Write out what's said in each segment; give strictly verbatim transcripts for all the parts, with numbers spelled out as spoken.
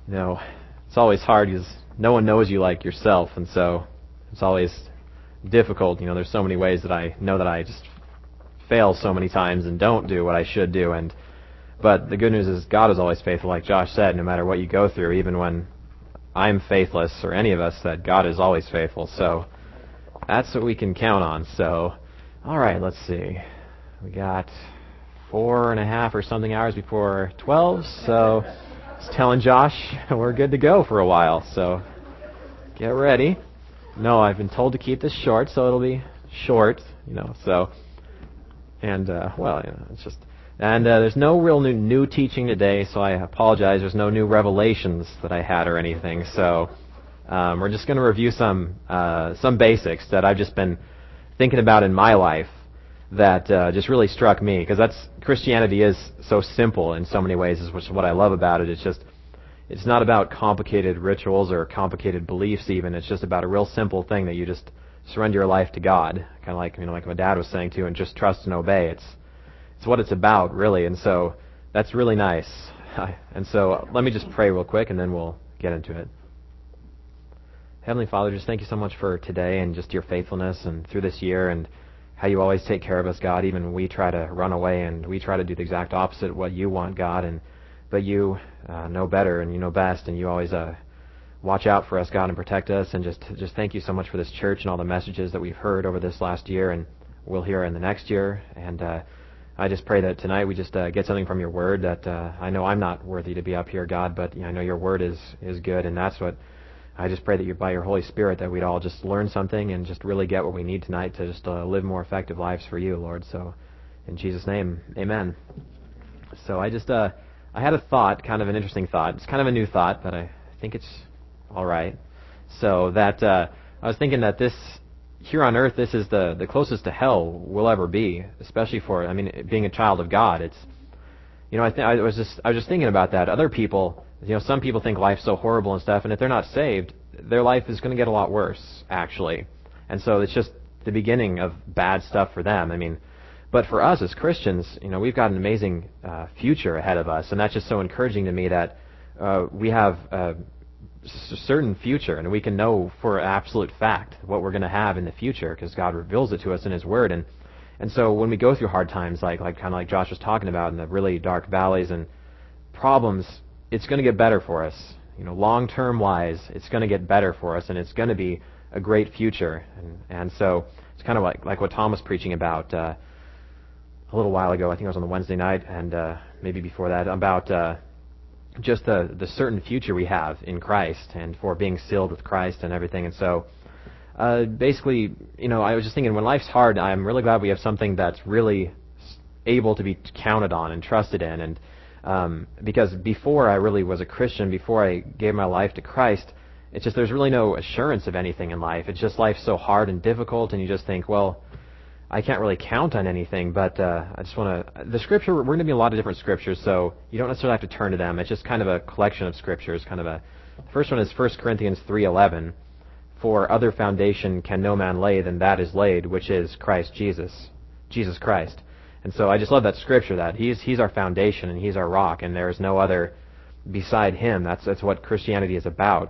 you know, it's always hard because no one knows you like yourself, and so it's always difficult. You know, there's so many ways that I know that I just fail so many times and don't do what I should do, and but the good news is God is always faithful, like Josh said, no matter what you go through, even when I'm faithless, or any of us, that God is always faithful. So that's what we can count on. So, all right, let's see. We got four and a half or something hours before twelve, so I was telling Josh we're good to go for a while, so get ready. No, I've been told to keep this short, so it'll be short, you know, so, and, uh, well, you know, it's just, and uh, there's no real new, new teaching today, so I apologize. There's no new revelations that I had or anything, so um, we're just going to review some uh, some basics that I've just been thinking about in my life that uh, just really struck me, because that's Christianity is so simple in so many ways, which is what I love about it. It's just, it's not about complicated rituals or complicated beliefs even. It's just about a real simple thing that you just surrender your life to God, kind of like, you know, like my dad was saying too, and just trust and obey. It's it's what it's about, really, and so that's really nice. And so let me just pray real quick, and then we'll get into it. Heavenly Father, just thank you so much for today and just your faithfulness and through this year, and how you always take care of us, God, even when we try to run away and we try to do the exact opposite of what you want, God, and but you uh, know better and you know best, and you always uh, watch out for us, God, and protect us. And just just thank you so much for this church and all the messages that we've heard over this last year and we'll hear in the next year. And uh, I just pray that tonight we just uh, get something from your word that uh, I know I'm not worthy to be up here, God, but you know, I know your word is, is good, and that's what I just pray that you, by your Holy Spirit, that we'd all just learn something and just really get what we need tonight to just uh, live more effective lives for you, Lord. So in Jesus' name, amen. So I just, uh, I had a thought, kind of an interesting thought. It's kind of a new thought, but I think it's all right. So that uh, I was thinking that this, here on earth, this is the, the closest to hell we'll ever be, especially for, I mean, being a child of God. It's, you know, I, th- I was just, I was just thinking about that. Other people, you know, some people think life's so horrible and stuff, and if they're not saved, their life is going to get a lot worse, actually. And so it's just the beginning of bad stuff for them. I mean, but for us as Christians, you know, we've got an amazing uh, future ahead of us, and that's just so encouraging to me that uh, we have a certain future, and we can know for absolute fact what we're going to have in the future because God reveals it to us in His Word. And and so when we go through hard times, like like kind of like Josh was talking about, in the really dark valleys and problems, it's going to get better for us. You know, long-term wise, it's going to get better for us, and it's going to be a great future. And and so it's kind of like like what Tom was preaching about uh, a little while ago. I think it was on the Wednesday night, and uh, maybe before that, about uh, just the the certain future we have in Christ, and for being sealed with Christ and everything. And so uh, basically, you know, I was just thinking, when life's hard, I'm really glad we have something that's really able to be counted on and trusted in. And um, because before I really was a Christian, before I gave my life to Christ, it's just there's really no assurance of anything in life. It's just life's so hard and difficult, and you just think, well, I can't really count on anything. But uh, I just want to, the scripture, we're going to be a lot of different scriptures, so you don't necessarily have to turn to them. It's just kind of a collection of scriptures, kind of a, the first one is First Corinthians three eleven. For other foundation can no man lay than that is laid, which is Christ Jesus, Jesus Christ. And so I just love that scripture, that he's he's our foundation and he's our rock, and there is no other beside him. That's that's what Christianity is about.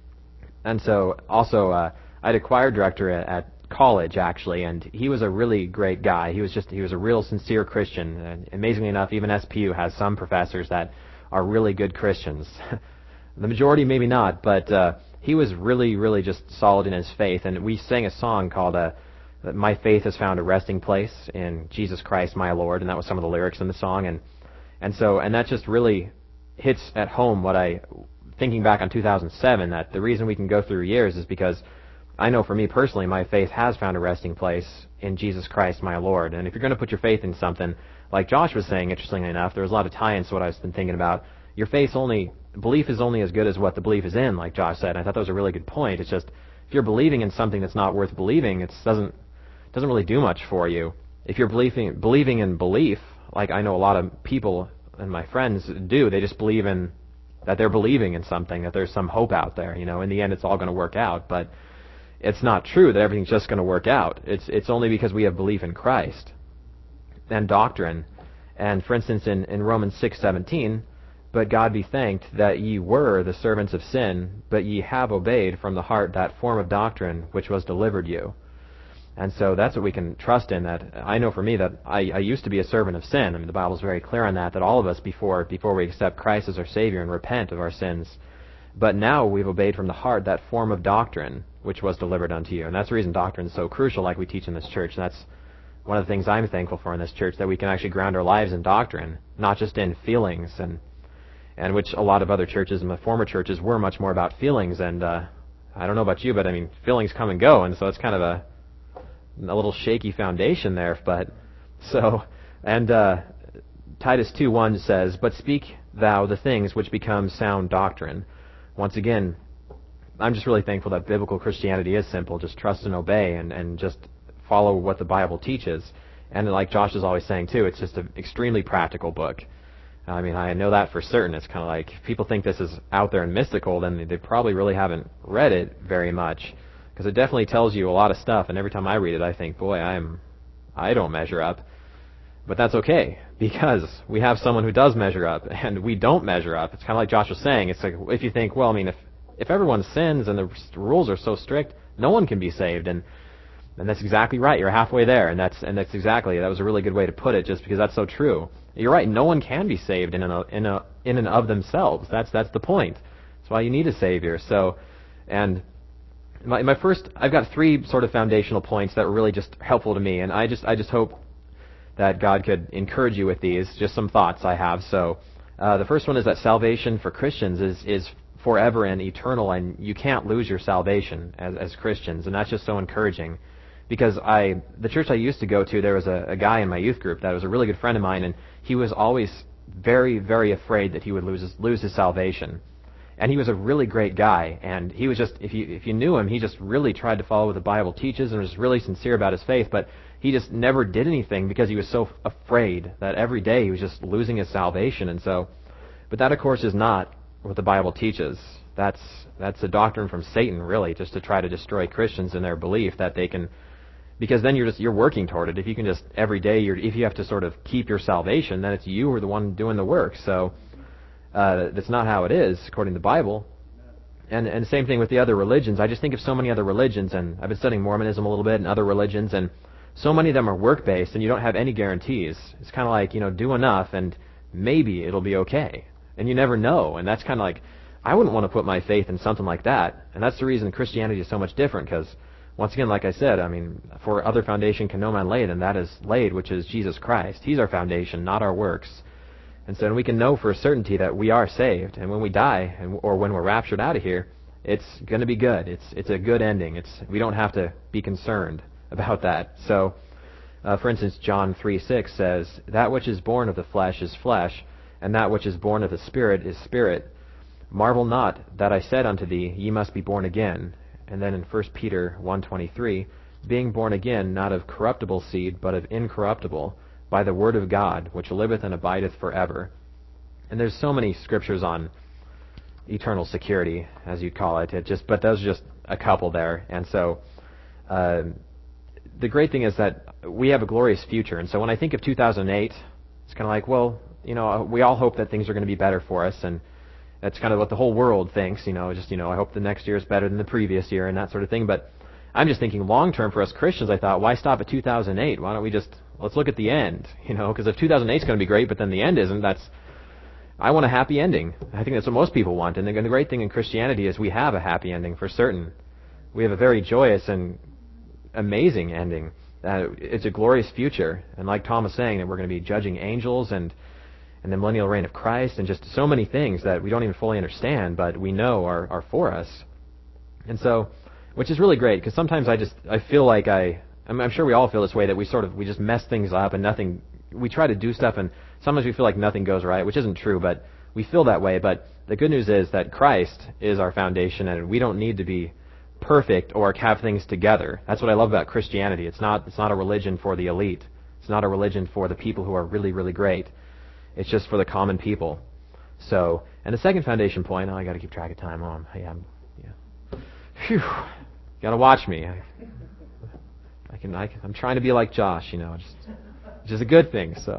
And so also uh, I had a choir director at, at college, actually, and he was a really great guy. He was just he was a real sincere Christian. And amazingly enough, even S P U has some professors that are really good Christians. The majority maybe not, but uh, he was really, really just solid in his faith. And we sang a song called uh, "My Faith Has Found a Resting Place in Jesus Christ My Lord," and that was some of the lyrics in the song. And and so and that just really hits at home what I, thinking back on two thousand seven, that the reason we can go through years is because I know for me personally, my faith has found a resting place in Jesus Christ my Lord. And if you're going to put your faith in something, like Josh was saying, interestingly enough, there's a lot of tie-ins to what I've been thinking about. Your faith only, belief is only as good as what the belief is in, like Josh said. And I thought that was a really good point. It's just, if you're believing in something that's not worth believing, it doesn't doesn't really do much for you. If you're believing believing in belief, like I know a lot of people and my friends do, they just believe in that they're believing in something, that there's some hope out there. You know, in the end, it's all going to work out. But it's not true that everything's just going to work out. It's it's only because we have belief in Christ and doctrine. And for instance, in, in Romans six seventeen, But God be thanked that ye were the servants of sin, but ye have obeyed from the heart that form of doctrine which was delivered you. And so that's what we can trust in. That I know for me that I, I used to be a servant of sin. I mean, the Bible's very clear on that, that all of us before before we accept Christ as our Savior and repent of our sins. But now we've obeyed from the heart that form of doctrine which was delivered unto you. And that's the reason doctrine is so crucial, like we teach in this church. And that's one of the things I'm thankful for in this church, that we can actually ground our lives in doctrine, not just in feelings, and and which a lot of other churches and the former churches were much more about feelings. And uh, I don't know about you, but I mean, feelings come and go, and so it's kind of a a little shaky foundation there. But so, and uh, Titus two one says, "But speak thou the things which become sound doctrine." Once again, I'm just really thankful that biblical Christianity is simple. Just trust and obey, and, and just follow what the Bible teaches. And like Josh is always saying too, it's just an extremely practical book. I mean, I know that for certain. It's kind of like, if people think this is out there and mystical, then they probably really haven't read it very much, because it definitely tells you a lot of stuff. And every time I read it, I think, boy, I'm, I don't measure up. But that's okay, because we have someone who does measure up, and we don't measure up. It's kind of like Josh was saying. It's like, if you think, well, I mean, if if everyone sins and the rules are so strict, no one can be saved. And and that's exactly right. You're halfway there, and that's and that's exactly, that was a really good way to put it, just because that's so true. You're right. No one can be saved in and in a in and of themselves. That's that's the point. That's why you need a Savior. So, and my my first, I've got three sort of foundational points that were really just helpful to me, and I just I just hope that God could encourage you with these. Just some thoughts I have. So, uh, the first one is that salvation for Christians is is forever and eternal, and you can't lose your salvation as as Christians, and that's just so encouraging. Because I, the church I used to go to, there was a, a guy in my youth group that was a really good friend of mine, and he was always very, very afraid that he would lose his, lose his salvation. And he was a really great guy, and he was just, if you if you knew him, he just really tried to follow what the Bible teaches and was really sincere about his faith, but he just never did anything because he was so afraid that every day he was just losing his salvation. And so, but that of course is not what the Bible teaches. That's that's a doctrine from Satan, really, just to try to destroy Christians in their belief that they can. Because then you're just you're working toward it. If you can just every day, you're, if you have to sort of keep your salvation, then it's you who are the one doing the work. So uh, that's not how it is according to the Bible. And and same thing with the other religions. I just think of so many other religions, and I've been studying Mormonism a little bit and other religions, and so many of them are work based, and you don't have any guarantees. It's kind of like, you know, do enough, and maybe it'll be okay, and you never know. And that's kind of like, I wouldn't want to put my faith in something like that. And that's the reason Christianity is so much different, because once again, like I said, I mean, for other foundation can no man lay, than that is laid, which is Jesus Christ. He's our foundation, not our works. And so we can know for a certainty that we are saved, and when we die, and, or when we're raptured out of here, it's going to be good. It's it's a good ending. It's we don't have to be concerned about that. So, uh, for instance, John three six says, "That which is born of the flesh is flesh, and that which is born of the Spirit is spirit. Marvel not that I said unto thee, ye must be born again." And then in First Peter one twenty-three, "Being born again, not of corruptible seed, but of incorruptible, by the word of God, which liveth and abideth forever." And there's so many scriptures on eternal security, as you'd call it. It just, but those are just a couple there. And so uh, the great thing is that we have a glorious future. And so when I think of two thousand eight, it's kind of like, well, you know, we all hope that things are going to be better for us, and that's kind of what the whole world thinks, you know, just, you know, I hope the next year is better than the previous year and that sort of thing. But I'm just thinking long term for us Christians. I thought, why stop at two thousand eight? Why don't we just, let's look at the end, you know, because if two thousand eight is going to be great, but then the end isn't, that's, I want a happy ending. I think that's what most people want. And the, and the great thing in Christianity is we have a happy ending for certain. We have a very joyous and amazing ending. Uh, it's a glorious future. And like Tom was saying, that we're going to be judging angels and and the millennial reign of Christ, and just so many things that we don't even fully understand, but we know are, are for us. And so, which is really great, because sometimes I just, I feel like I, I'm, I'm sure we all feel this way, that we sort of, we just mess things up and nothing, we try to do stuff and sometimes we feel like nothing goes right, which isn't true, but we feel that way. But the good news is that Christ is our foundation, and we don't need to be perfect or have things together. That's what I love about Christianity. It's not, it's not a religion for the elite. It's not a religion for the people who are really, really great. It's just for the common people. So, and the second foundation point, oh, I got to keep track of time. Oh, yeah, yeah. Phew, got to watch me. I, I can, I can, I'm trying to be like Josh, you know, just, which is a good thing. So,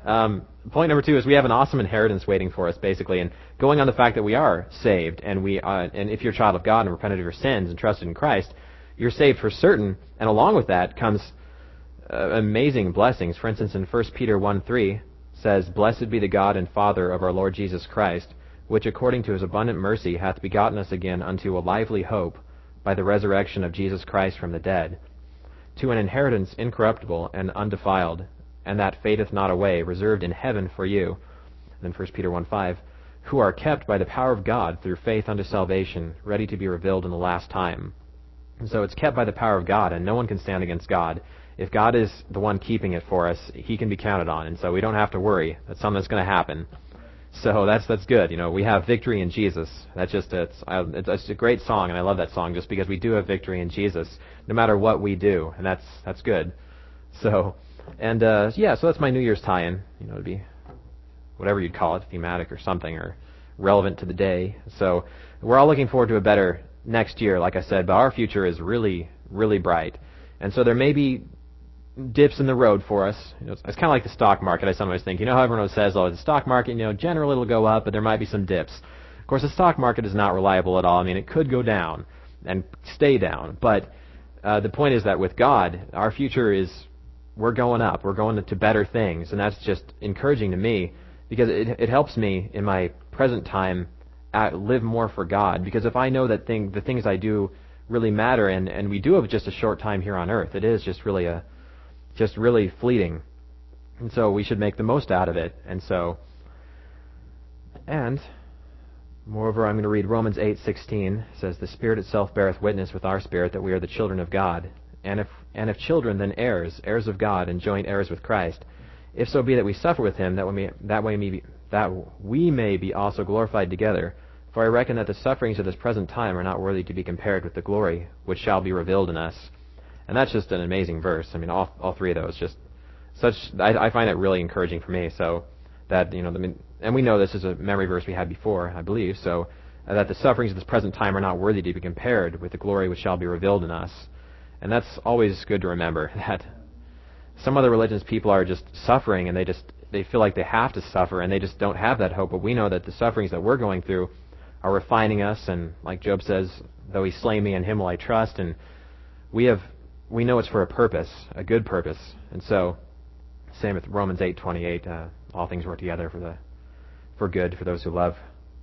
Um, point number two is we have an awesome inheritance waiting for us, basically, and going on the fact that we are saved, and we uh, and if you're a child of God and repented of your sins and trusted in Christ, you're saved for certain. And along with that comes uh, amazing blessings. For instance, in First Peter one three says, "Blessed be the God and Father of our Lord Jesus Christ, which according to his abundant mercy hath begotten us again unto a lively hope by the resurrection of Jesus Christ from the dead, to an inheritance incorruptible and undefiled, and that fadeth not away, reserved in heaven for you." And then First Peter one five, "who are kept by the power of God through faith unto salvation, ready to be revealed in the last time." And so it's kept by the power of God, and no one can stand against God. If God is the one keeping it for us, he can be counted on, and so we don't have to worry. That's something that's going to happen. So that's that's good. You know, we have victory in Jesus. That's just it's, it's it's a great song, and I love that song just because we do have victory in Jesus, no matter what we do, and that's that's good. So, and uh, yeah, so that's my New Year's tie-in. You know, it'd be whatever you'd call it, thematic or something, or relevant to the day. So we're all looking forward to a better next year, like I said, but our future is really, really bright. And so there may be dips in the road for us. You know, it's, it's kind of like the stock market. I sometimes think, you know how everyone says, oh, the stock market, you know, generally it'll go up, but there might be some dips. Of course, the stock market is not reliable at all. I mean, it could go down and stay down, but uh, the point is that with God, our future is, we're going up. We're going to better things, and that's just encouraging to me because it, it helps me in my present time at, live more for God, because if I know that thing, the things I do really matter, and, and we do have just a short time here on earth, it is just really a just really fleeting, and so we should make the most out of it. And so, and moreover, I'm going to read Romans eight sixteen. It says, "The Spirit itself beareth witness with our spirit that we are the children of God, and if and if children, then heirs, heirs of God, and joint heirs with Christ, if so be that we suffer with him, that we may, that way may be, that we may be also glorified together. For I reckon that the sufferings of this present time are not worthy to be compared with the glory which shall be revealed in us." And that's just an amazing verse. I mean, all all three of those just such. I, I find it really encouraging for me. So that you know, I mean, and we know this is a memory verse we had before, I believe. So uh, that the sufferings of this present time are not worthy to be compared with the glory which shall be revealed in us. And that's always good to remember, that some other religions people are just suffering, and they just they feel like they have to suffer, and they just don't have that hope. But we know that the sufferings that we're going through are refining us, and like Job says, though he slay me, in him will I trust. And we have we know it's for a purpose, a good purpose. And so, same with Romans eight twenty-eight, uh, all things work together for the for good for those who love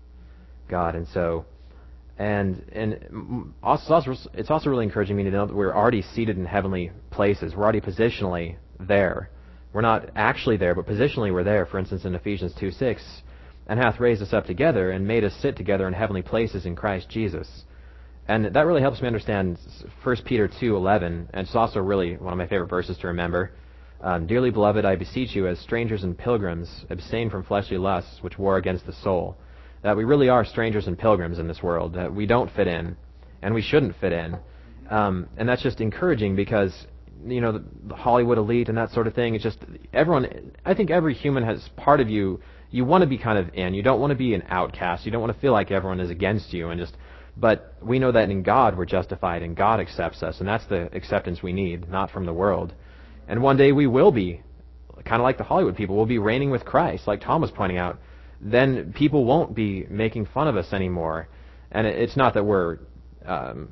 God. And so, and and also, also it's also really encouraging me to know that we're already seated in heavenly places. We're already positionally there. We're not actually there, but positionally we're there. For instance, in Ephesians two six, "And hath raised us up together, and made us sit together in heavenly places in Christ Jesus." And that really helps me understand First Peter two eleven, and it's also really one of my favorite verses to remember. Um, "Dearly beloved, I beseech you, as strangers and pilgrims, abstain from fleshly lusts which war against the soul." That we really are strangers and pilgrims in this world, that we don't fit in, and we shouldn't fit in. Um, and that's just encouraging because, you know, the, the Hollywood elite and that sort of thing, it's just, everyone, I think every human has part of you, you want to be kind of in. You don't want to be an outcast. You don't want to feel like everyone is against you, and just, but we know that in God we're justified, and God accepts us, and that's the acceptance we need, not from the world. And one day we will be, kind of like the Hollywood people, we'll be reigning with Christ, like Tom was pointing out. Then people won't be making fun of us anymore. And it's not that we're um,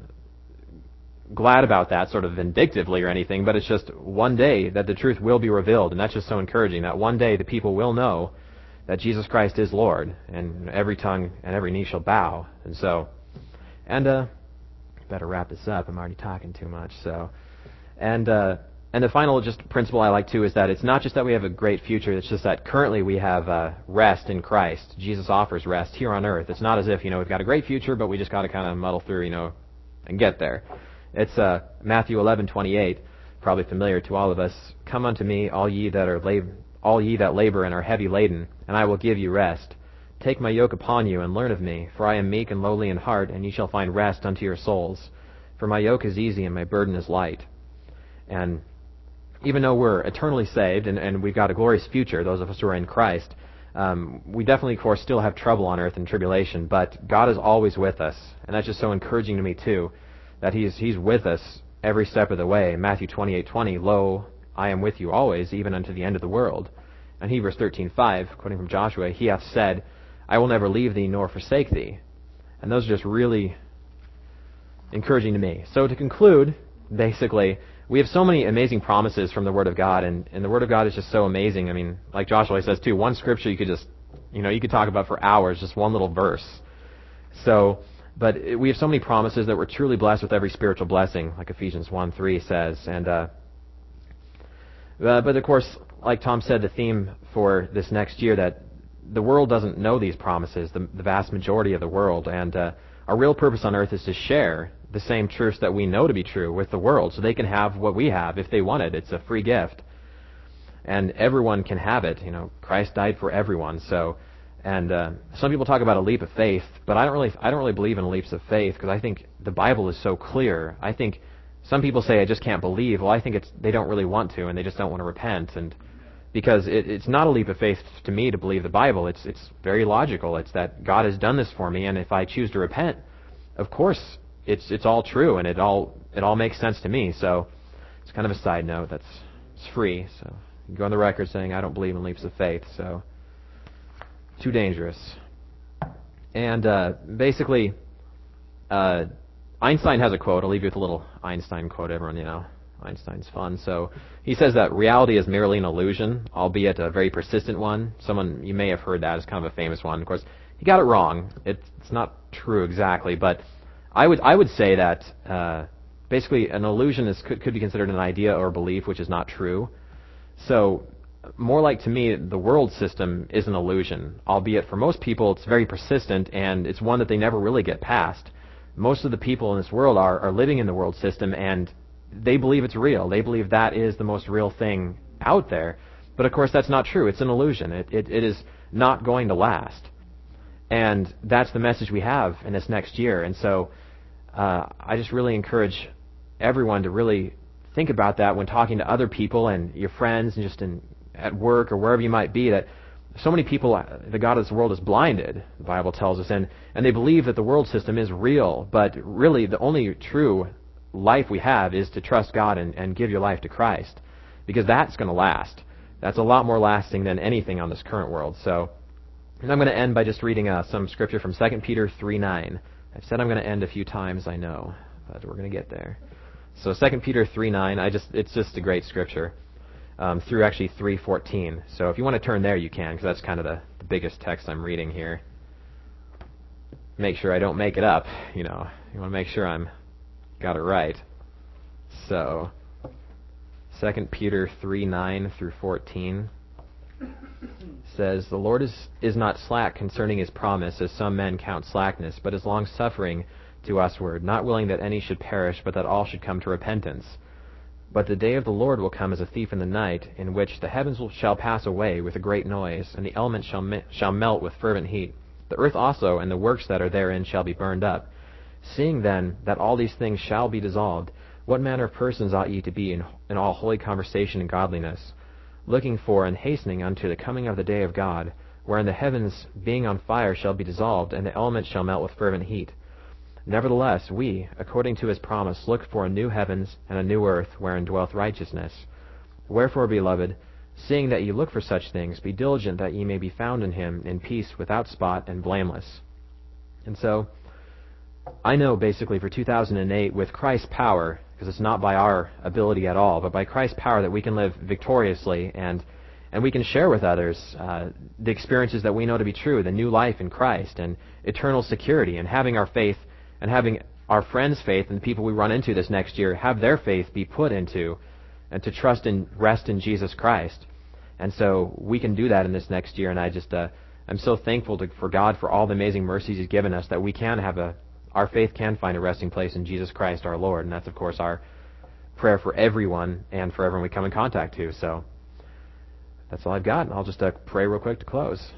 glad about that sort of vindictively or anything, but it's just one day that the truth will be revealed, and that's just so encouraging, that one day the people will know that Jesus Christ is Lord, and every tongue and every knee shall bow. And so, and uh, better wrap this up. I'm already talking too much. So, and uh, and the final just principle I like too is that it's not just that we have a great future. It's just that currently we have uh, rest in Christ. Jesus offers rest here on earth. It's not as if, you know, we've got a great future, but we just got to kind of muddle through, you know, and get there. It's uh, Matthew eleven twenty-eight, probably familiar to all of us. "Come unto me, all ye that are lab- all ye that labor and are heavy laden, and I will give you rest. Take my yoke upon you and learn of me, for I am meek and lowly in heart, and ye shall find rest unto your souls. For my yoke is easy and my burden is light." And even though we're eternally saved and, and we've got a glorious future, those of us who are in Christ, um, we definitely, of course, still have trouble on earth and tribulation, but God is always with us. And that's just so encouraging to me, too, that He's He's with us every step of the way. Matthew twenty-eight twenty, "Lo, I am with you always, even unto the end of the world." And Hebrews thirteen five, quoting from Joshua, he hath said, I will never leave thee nor forsake thee. And those are just really encouraging to me. So to conclude, basically, we have so many amazing promises from the Word of God, and, and the Word of God is just so amazing. I mean, like Joshua says too, one scripture you could just, you know, you could talk about for hours, just one little verse. So, but we have so many promises that we're truly blessed with every spiritual blessing, like Ephesians one three says. And uh, uh, but of course, like Tom said, the theme for this next year, that the world doesn't know these promises, the, the vast majority of the world, and uh, our real purpose on earth is to share the same truths that we know to be true with the world, so they can have what we have if they want it. It's a free gift, and everyone can have it. You know, Christ died for everyone. So, and uh, some people talk about a leap of faith, but I don't really, I don't really believe in leaps of faith, because I think the Bible is so clear. I think some people say I just can't believe. Well, I think it's they don't really want to, and they just don't want to repent. And because it, it's not a leap of faith to me to believe the Bible. It's it's very logical. It's that God has done this for me, and if I choose to repent, of course, it's it's all true, and it all it all makes sense to me. So it's kind of a side note. That's it's free. So you can go on the record saying I don't believe in leaps of faith. So too dangerous. And uh, basically, uh, Einstein has a quote. I'll leave you with a little Einstein quote. Everyone, you know, Einstein's fun. So he says that reality is merely an illusion, albeit a very persistent one. Someone, you may have heard that. It's kind of a famous one. Of course, he got it wrong. It's, it's not true exactly, but I would I would say that uh, basically an illusion is could, could be considered an idea or belief which is not true. So more like, to me, the world system is an illusion, albeit for most people it's very persistent, and it's one that they never really get past. Most of the people in this world are, are living in the world system, and they believe it's real. They believe that is the most real thing out there. But of course that's not true. It's an illusion. It, it, it is not going to last. And that's the message we have in this next year. And so uh, I just really encourage everyone to really think about that when talking to other people and your friends and just in at work or wherever you might be, that so many people, the God of this world is blinded, the Bible tells us, and, and they believe that the world system is real, but really the only true life we have is to trust God and, and give your life to Christ, because that's going to last. That's a lot more lasting than anything on this current world. So, and I'm going to end by just reading uh, some scripture from Second Peter three nine. I've said I'm going to end a few times, I know, but we're going to get there. So Second Peter three nine, I just it's just a great scripture. Um, through actually three fourteen. So if you want to turn there, you can, because that's kind of the, the biggest text I'm reading here. Make sure I don't make it up. You know, you want to make sure I'm got it right. So, Second Peter three nine through fourteen says, "The Lord is is not slack concerning His promise, as some men count slackness, but is long-suffering to usward, not willing that any should perish, but that all should come to repentance. But the day of the Lord will come as a thief in the night, in which the heavens will, shall pass away with a great noise, and the elements shall, me, shall melt with fervent heat. The earth also and the works that are therein shall be burned up. Seeing then that all these things shall be dissolved, what manner of persons ought ye to be in, in all holy conversation and godliness, looking for and hastening unto the coming of the day of God, wherein the heavens being on fire shall be dissolved, and the elements shall melt with fervent heat? Nevertheless, we, according to His promise, look for a new heavens and a new earth, wherein dwelleth righteousness. Wherefore, beloved, seeing that ye look for such things, be diligent that ye may be found in Him, in peace, without spot, and blameless." And so, I know basically for two thousand eight, with Christ's power, because it's not by our ability at all, but by Christ's power, that we can live victoriously, and and we can share with others uh, the experiences that we know to be true, the new life in Christ, and eternal security, and having our faith and having our friends' faith and the people we run into this next year have their faith be put into, and to trust and rest in Jesus Christ. And so we can do that in this next year, and I just, uh, I'm so thankful to, for God for all the amazing mercies He's given us, that we can have a, our faith can find a resting place in Jesus Christ our Lord, and that's of course our prayer for everyone and for everyone we come in contact to. So that's all I've got, and I'll just uh, pray real quick to close.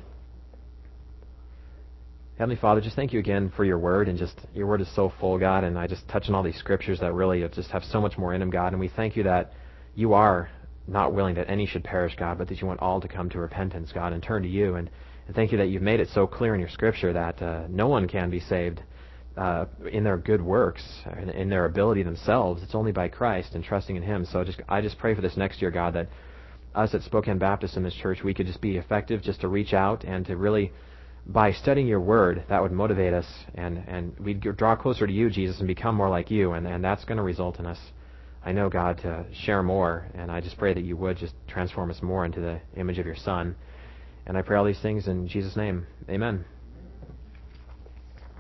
Heavenly Father, just thank you again for your word, and just your word is so full, God, and I just touch on all these scriptures that really just have so much more in them, God, and we thank you that you are not willing that any should perish, God, but that you want all to come to repentance, God, and turn to you, and, and thank you that you've made it so clear in your scripture that uh, no one can be saved uh, in their good works, in, in their ability themselves. It's only by Christ and trusting in Him. So just I just pray for this next year, God, that us at Spokane Baptist in this church, we could just be effective just to reach out and to really, by studying your word, that would motivate us, and, and we'd draw closer to you, Jesus, and become more like you, and, and that's going to result in us, I know, God, to share more, and I just pray that you would just transform us more into the image of your Son. And I pray all these things in Jesus' name. Amen.